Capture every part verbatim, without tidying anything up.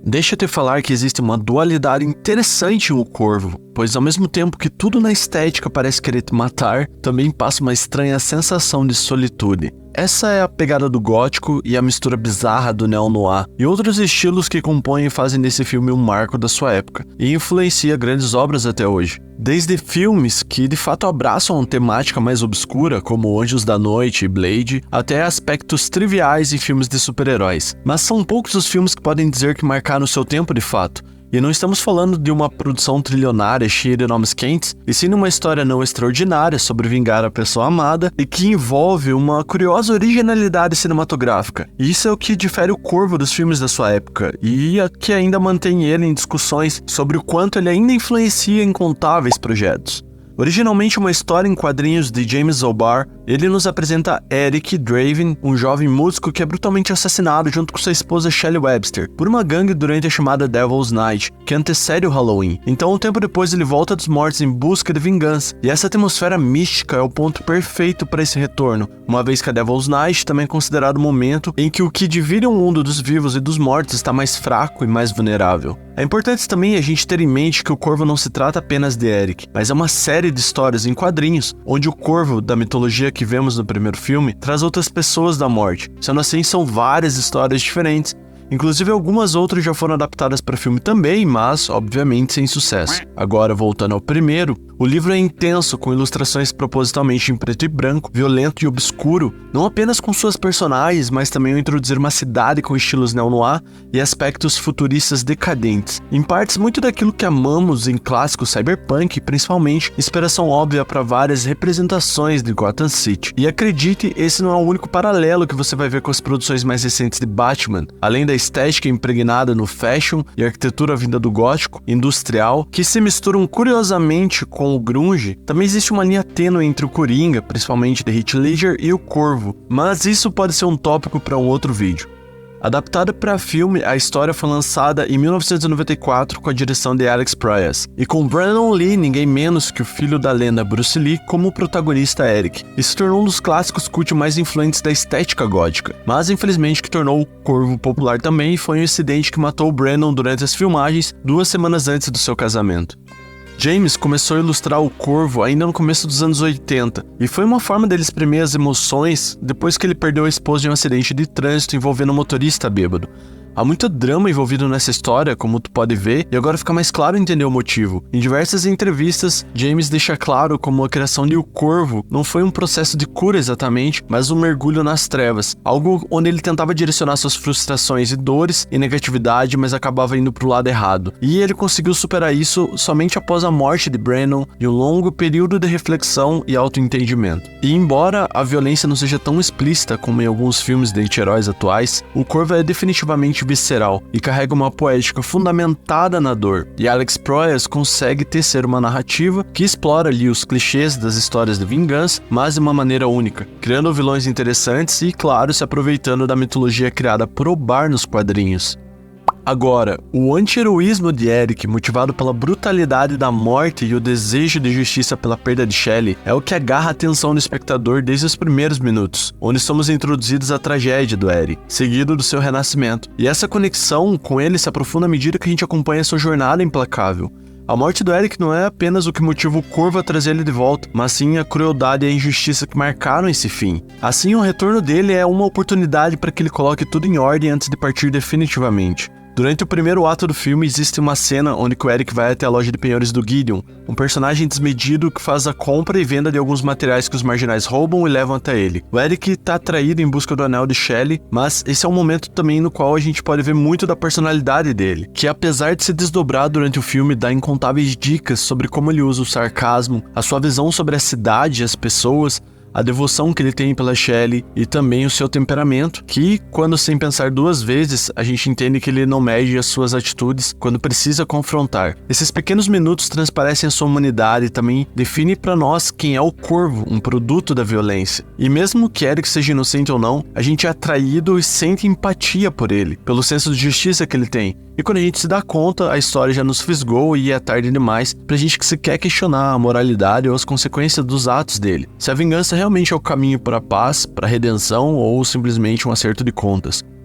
Deixa-te falar que existe uma dualidade interessante no Corvo, pois ao mesmo tempo que tudo na estética parece querer te matar, também passa uma estranha sensação de solitude. Essa é a pegada do gótico e a mistura bizarra do neo-noir e outros estilos que compõem e fazem desse filme um marco da sua época e influencia grandes obras até hoje. Desde filmes que de fato abraçam uma temática mais obscura, como Anjos da Noite e Blade, até aspectos triviais em filmes de super-heróis. Mas são poucos os filmes que podem dizer que marcaram seu tempo de fato. E não estamos falando de uma produção trilionária cheia de nomes quentes, e sim de uma história não extraordinária sobre vingar a pessoa amada e que envolve uma curiosa originalidade cinematográfica. E isso é o que difere o Corvo dos filmes da sua época, e a que ainda mantém ele em discussões sobre o quanto ele ainda influencia incontáveis projetos. Originalmente uma história em quadrinhos de James O'Barr, ele nos apresenta Eric Draven, um jovem músico que é brutalmente assassinado junto com sua esposa Shelley Webster, por uma gangue durante a chamada Devil's Night, que antecede o Halloween. Então, um tempo depois, ele volta dos mortos em busca de vingança, e essa atmosfera mística é o ponto perfeito para esse retorno, uma vez que a Devil's Night também é considerado o momento em que o que divide o mundo dos vivos e dos mortos está mais fraco e mais vulnerável. É importante também a gente ter em mente que o Corvo não se trata apenas de Eric, mas é uma série de histórias em quadrinhos, onde o Corvo, da mitologia que vemos no primeiro filme, traz outras pessoas da morte. Sendo assim, são várias histórias diferentes. Inclusive, algumas outras já foram adaptadas para filme também, mas, obviamente, sem sucesso. Agora, voltando ao primeiro, o livro é intenso, com ilustrações propositalmente em preto e branco, violento e obscuro, não apenas com suas personagens, mas também ao introduzir uma cidade com estilos neo-noir e aspectos futuristas decadentes. Em partes, muito daquilo que amamos em clássicos cyberpunk, principalmente, inspiração óbvia para várias representações de Gotham City. E acredite, esse não é o único paralelo que você vai ver com as produções mais recentes de Batman, além da estética impregnada no fashion e arquitetura vinda do gótico, industrial, que se misturam curiosamente com o grunge. Também existe uma linha tênue entre o Coringa, principalmente de Heath Ledger, e o Corvo, mas isso pode ser um tópico para um outro vídeo. Adaptada para filme, a história foi lançada em mil novecentos e noventa e quatro com a direção de Alex Proyas, e com Brandon Lee, ninguém menos que o filho da lenda Bruce Lee, como o protagonista Eric, e se tornou um dos clássicos cult mais influentes da estética gótica. Mas infelizmente o que tornou o Corvo popular também foi um incidente que matou o Brandon durante as filmagens, duas semanas antes do seu casamento. James começou a ilustrar o Corvo ainda no começo dos anos oitenta, e foi uma forma dele exprimir as emoções depois que ele perdeu a esposa em um acidente de trânsito envolvendo um motorista bêbado. Há muito drama envolvido nessa história, como tu pode ver, e agora fica mais claro entender o motivo. Em diversas entrevistas, James deixa claro como a criação de O Corvo não foi um processo de cura exatamente, mas um mergulho nas trevas, algo onde ele tentava direcionar suas frustrações e dores e negatividade, mas acabava indo pro lado errado. E ele conseguiu superar isso somente após a morte de Brandon e um longo período de reflexão e autoentendimento. E embora a violência não seja tão explícita como em alguns filmes de anti-heróis atuais, O Corvo é definitivamente visceral e carrega uma poética fundamentada na dor, e Alex Proyas consegue tecer uma narrativa que explora ali os clichês das histórias de vingança, mas de uma maneira única, criando vilões interessantes e, claro, se aproveitando da mitologia criada por O'Barr nos quadrinhos. Agora, o anti-heroísmo de Eric, motivado pela brutalidade da morte e o desejo de justiça pela perda de Shelley, é o que agarra a atenção do espectador desde os primeiros minutos, onde somos introduzidos à tragédia do Eric, seguido do seu renascimento. E essa conexão com ele se aprofunda à medida que a gente acompanha sua jornada implacável. A morte do Eric não é apenas o que motiva o Corvo a trazer ele de volta, mas sim a crueldade e a injustiça que marcaram esse fim. Assim, o retorno dele é uma oportunidade para que ele coloque tudo em ordem antes de partir definitivamente. Durante o primeiro ato do filme, existe uma cena onde o Eric vai até a loja de penhores do Gideon, um personagem desmedido que faz a compra e venda de alguns materiais que os marginais roubam e levam até ele. O Eric está atraído em busca do anel de Shelley, mas esse é um momento também no qual a gente pode ver muito da personalidade dele, que apesar de se desdobrar durante o filme, dá incontáveis dicas sobre como ele usa o sarcasmo, a sua visão sobre a cidade e as pessoas, a devoção que ele tem pela Shelley e também o seu temperamento, que, quando sem pensar duas vezes, a gente entende que ele não mede as suas atitudes quando precisa confrontar. Esses pequenos minutos transparecem a sua humanidade e também define para nós quem é o Corvo, um produto da violência. E mesmo que Eric seja inocente ou não, a gente é atraído e sente empatia por ele, pelo senso de justiça que ele tem. E quando a gente se dá conta, a história já nos fisgou e é tarde demais pra gente que se quer questionar a moralidade ou as consequências dos atos dele. Se a vingança realmente é o caminho para a paz, para a redenção ou simplesmente um acerto de contas.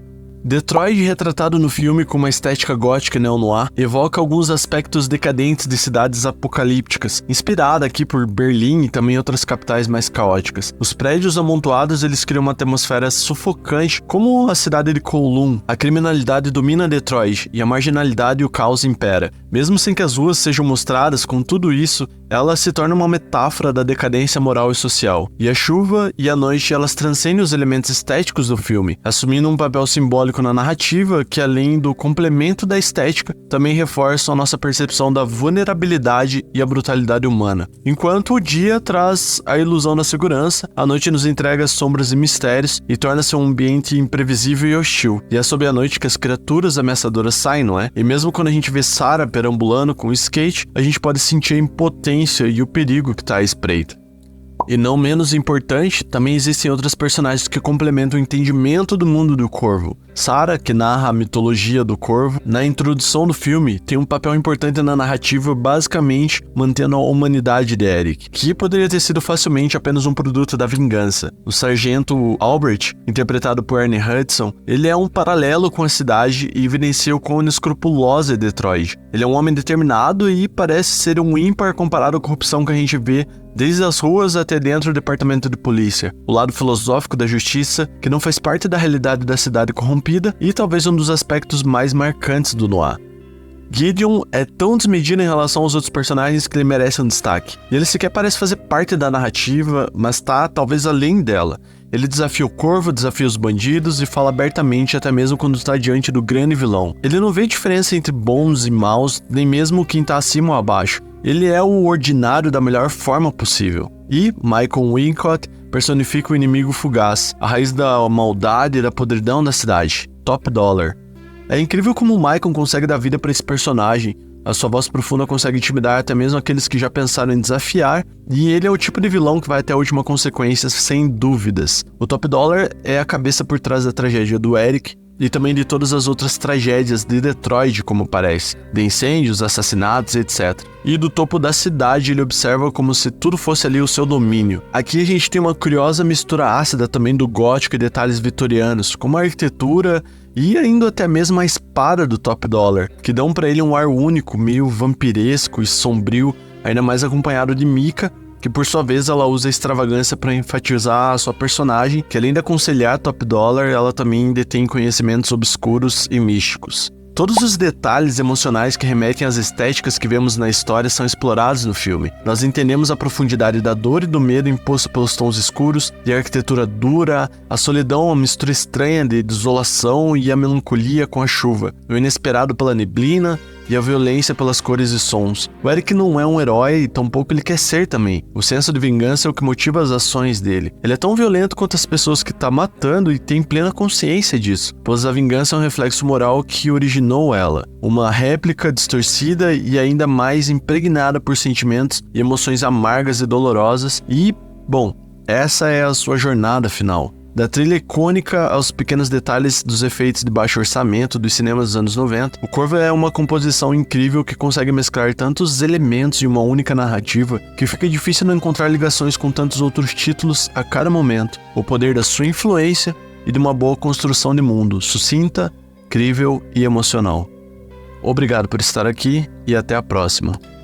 Detroit, retratado no filme com uma estética gótica neo-noir, evoca alguns aspectos decadentes de cidades apocalípticas, inspirada aqui por Berlim e também outras capitais mais caóticas. Os prédios amontoados, eles criam uma atmosfera sufocante, como a cidade de Kowloon. A criminalidade domina Detroit e a marginalidade e o caos impera. Mesmo sem que as ruas sejam mostradas com tudo isso, ela se torna uma metáfora da decadência moral e social. E a chuva e a noite, elas transcendem os elementos estéticos do filme, assumindo um papel simbólico na narrativa que, além do complemento da estética, também reforçam a nossa percepção da vulnerabilidade e a brutalidade humana. Enquanto o dia traz a ilusão da segurança, a noite nos entrega sombras e mistérios e torna-se um ambiente imprevisível e hostil. E é sob a noite que as criaturas ameaçadoras saem, não é? E mesmo quando a gente vê Sarah perambulando com o skate, a gente pode sentir a impotência e o perigo que está à espreita. E não menos importante, também existem outras personagens que complementam o entendimento do mundo do Corvo. Sarah, que narra a mitologia do Corvo, na introdução do filme, tem um papel importante na narrativa, basicamente mantendo a humanidade de Eric, que poderia ter sido facilmente apenas um produto da vingança. O sargento Albert, interpretado por Ernie Hudson, ele é um paralelo com a cidade e evidencia o quão inescrupulosa é Detroit. Ele é um homem determinado e parece ser um ímpar comparado à corrupção que a gente vê desde as ruas até dentro do departamento de polícia. O lado filosófico da justiça, que não faz parte da realidade da cidade corrompida e talvez um dos aspectos mais marcantes do noir. Gideon é tão desmedido em relação aos outros personagens que ele merece um destaque. E ele sequer parece fazer parte da narrativa, mas tá talvez além dela. Ele desafia o Corvo, desafia os bandidos e fala abertamente até mesmo quando está diante do grande vilão. Ele não vê diferença entre bons e maus, nem mesmo quem está acima ou abaixo. Ele é o ordinário da melhor forma possível. E Michael Wincott personifica o inimigo fugaz, a raiz da maldade e da podridão da cidade, Top Dollar. É incrível como o Michael consegue dar vida para esse personagem. A sua voz profunda consegue intimidar até mesmo aqueles que já pensaram em desafiar, e ele é o tipo de vilão que vai até a última consequência, sem dúvidas. O Top Dollar é a cabeça por trás da tragédia do Eric, e também de todas as outras tragédias de Detroit, como parece, de incêndios, assassinatos, etcétera. E do topo da cidade ele observa como se tudo fosse ali o seu domínio. Aqui a gente tem uma curiosa mistura ácida também do gótico e detalhes vitorianos, como a arquitetura e ainda até mesmo a espada do Top Dollar, que dão para ele um ar único, meio vampiresco e sombrio, ainda mais acompanhado de Mika, que por sua vez ela usa a extravagância para enfatizar a sua personagem, que além de aconselhar Top Dollar, ela também detém conhecimentos obscuros e místicos. Todos os detalhes emocionais que remetem às estéticas que vemos na história são explorados no filme. Nós entendemos a profundidade da dor e do medo imposto pelos tons escuros, de arquitetura dura, a solidão, a mistura estranha de desolação e a melancolia com a chuva, o inesperado pela neblina e a violência pelas cores e sons. O Eric não é um herói e tampouco ele quer ser também. O senso de vingança é o que motiva as ações dele. Ele é tão violento quanto as pessoas que está matando e tem plena consciência disso, pois a vingança é um reflexo moral que originou ela. Uma réplica distorcida e ainda mais impregnada por sentimentos e emoções amargas e dolorosas e, bom, essa é a sua jornada final. Da trilha icônica aos pequenos detalhes dos efeitos de baixo orçamento dos cinemas dos anos noventa, o Corvo é uma composição incrível que consegue mesclar tantos elementos em uma única narrativa que fica difícil não encontrar ligações com tantos outros títulos a cada momento. O poder da sua influência e de uma boa construção de mundo, sucinta, crível e emocional. Obrigado por estar aqui e até a próxima.